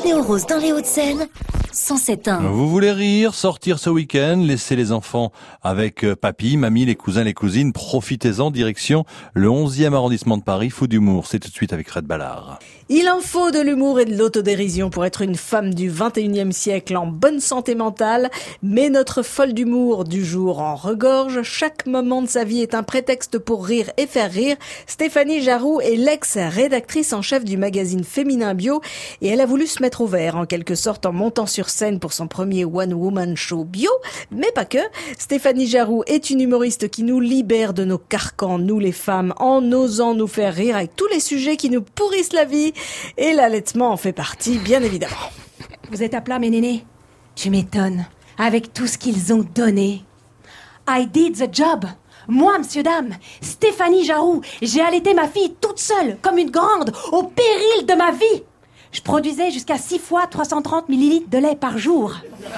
Néo-Rose dans les Hauts-de-Seine, 107.1. Vous voulez rire, sortir ce week-end, laisser les enfants avec papy, mamie, les cousins, les cousines, profitez-en, direction le 11e arrondissement de Paris, Fou d'humour. C'est tout de suite avec Fred Ballard. Il en faut de l'humour et de l'autodérision pour être une femme du 21e siècle en bonne santé mentale, mais notre folle d'humour du jour en regorge. Chaque moment de sa vie est un prétexte pour rire et faire rire. Stéphanie Jaroux est l'ex-rédactrice en chef du magazine Féminin Bio et elle a voulu se mettre au vert en quelque sorte en montant sur scène pour son premier one-woman show bio, mais pas que. Stéphanie Jaroux est une humoriste qui nous libère de nos carcans, nous les femmes, en osant nous faire rire avec tous les sujets qui nous pourrissent la vie. Et l'allaitement en fait partie, bien évidemment. Vous êtes à plat, mes nénés? Tu m'étonnes. Avec tout ce qu'ils ont donné. I did the job. Moi, monsieur, dame, Stéphanie Jaroux, j'ai allaité ma fille toute seule, comme une grande, au péril de ma vie. Je produisais jusqu'à 6 fois 330 millilitres de lait par jour.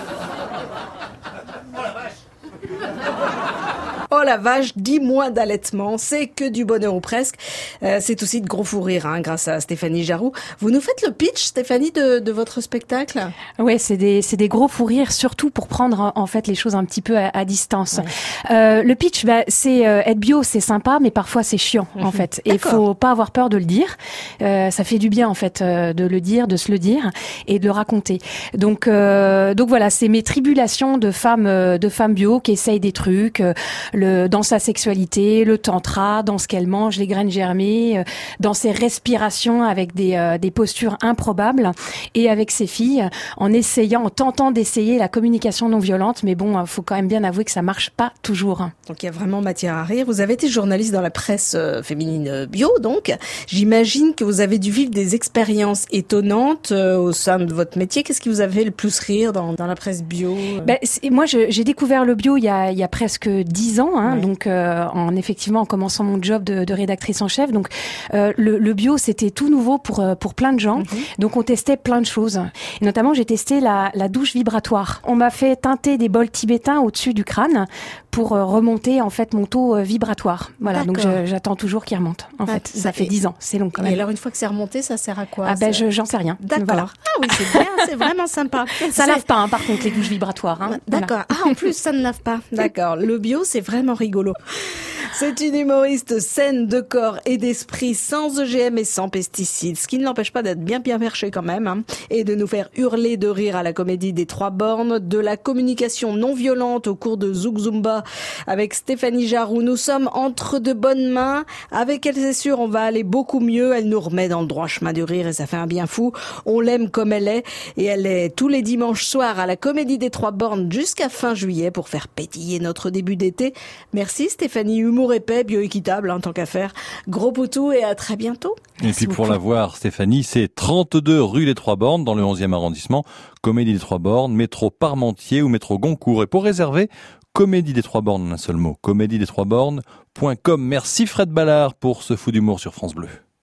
Oh la vache, 10 mois d'allaitement, c'est que du bonheur ou presque. C'est aussi de gros fou rire, grâce à Stéphanie Jaroux. Vous nous faites le pitch, Stéphanie, de votre spectacle? Ouais, c'est des gros fous rires, surtout pour prendre en fait les choses un petit peu à distance. Ouais. Le pitch, c'est être bio, c'est sympa, mais parfois c'est chiant en fait. Et il faut pas avoir peur de le dire. Ça fait du bien en fait de le dire, de se le dire et de le raconter. Donc voilà, c'est mes tribulations de femmes bio qui essayent des trucs. Dans sa sexualité, le tantra, dans ce qu'elle mange, les graines germées, dans ses respirations avec des postures improbables et avec ses filles, en tentant d'essayer la communication non violente, mais bon, faut quand même bien avouer que ça marche pas toujours. Donc il y a vraiment matière à rire. Vous avez été journaliste dans la presse féminine bio, donc j'imagine que vous avez dû vivre des expériences étonnantes au sein de votre métier. Qu'est-ce qui vous a fait le plus rire dans la presse bio? Moi, j'ai découvert le bio il y a presque 10 ans. Ouais. Donc en commençant mon job de rédactrice en chef. Donc le bio, c'était tout nouveau pour plein de gens. Donc on testait plein de choses. Et notamment, j'ai testé la douche vibratoire. On m'a fait teinter des bols tibétains au-dessus du crâne pour remonter en fait mon taux vibratoire. Voilà. D'accord. Donc j'attends toujours qu'il remonte. En fait, ça fait 10 ans, c'est long quand même. Et alors une fois que c'est remonté, ça sert à quoi? J'en sais rien. D'accord. Voilà. Ah oui, c'est bien, c'est vraiment sympa. Ça lave pas, par contre, les douches vibratoires. D'accord. Voilà. Ah, en plus, ça ne lave pas. D'accord. Le bio, c'est vraiment rigolo. C'est une humoriste saine de corps et d'esprit, sans OGM et sans pesticides, ce qui ne l'empêche pas d'être bien perché quand même, et de nous faire hurler de rire à la comédie des 3 bornes, de la communication non violente au cours de Zouk Zumba avec Stéphanie Jaroux. Nous sommes entre de bonnes mains. Avec elle, c'est sûr, on va aller beaucoup mieux. Elle nous remet dans le droit chemin du rire et ça fait un bien fou. On l'aime comme elle est et elle est tous les dimanches soirs à la comédie des 3 bornes jusqu'à fin juillet pour faire pétiller notre début d'été. Merci Stéphanie, humour épais, bioéquitable, tant qu'à faire. Gros poutou et à très bientôt. Et puis pour la voir, Stéphanie, c'est 32 rue des 3 bornes dans le 11e arrondissement. Comédie des 3 bornes, métro Parmentier ou métro Goncourt. Et pour réserver, Comédie des 3 bornes en un seul mot, comédiedes3bornes.com. Merci Fred Ballard pour ce Fou d'humour sur France Bleu.